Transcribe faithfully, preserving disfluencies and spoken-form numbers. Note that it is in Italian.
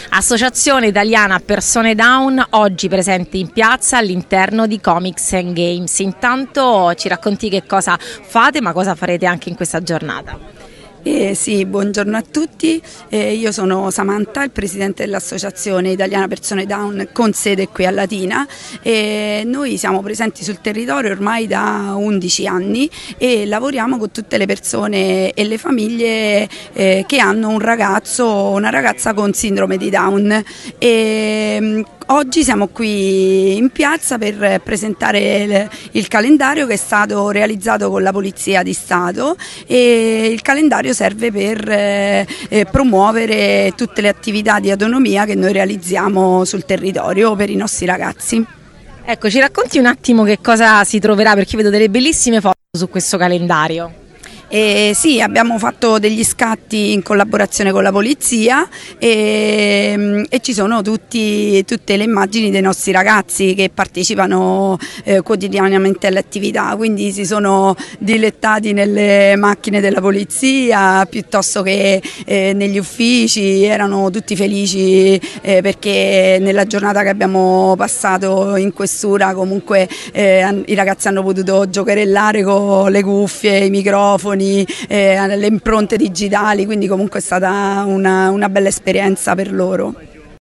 Associazione Italiana Persone Down, oggi presente in piazza all'interno di Comics and Games. Intanto ci racconti che cosa fate, ma cosa farete anche in questa giornata? Eh sì, buongiorno a tutti, eh, io sono Samantha, il presidente dell'Associazione Italiana Persone Down con sede qui a Latina e noi siamo presenti sul territorio ormai da undici anni e lavoriamo con tutte le persone e le famiglie eh, che hanno un ragazzo o una ragazza con sindrome di Down. E, oggi siamo qui in piazza per presentare il, il calendario che è stato realizzato con la Polizia di Stato e il calendario serve per eh, promuovere tutte le attività di autonomia che noi realizziamo sul territorio per i nostri ragazzi. Ecco, ci racconti un attimo che cosa si troverà, perché vedo delle bellissime foto su questo calendario. Eh, sì, abbiamo fatto degli scatti in collaborazione con la polizia e, e ci sono tutti, tutte le immagini dei nostri ragazzi che partecipano eh, quotidianamente alle attività, quindi si sono dilettati nelle macchine della polizia piuttosto che eh, negli uffici, erano tutti felici eh, perché nella giornata che abbiamo passato in questura comunque eh, i ragazzi hanno potuto giocherellare con le cuffie, i microfoni, Eh, le impronte digitali, quindi comunque è stata una, una bella esperienza per loro.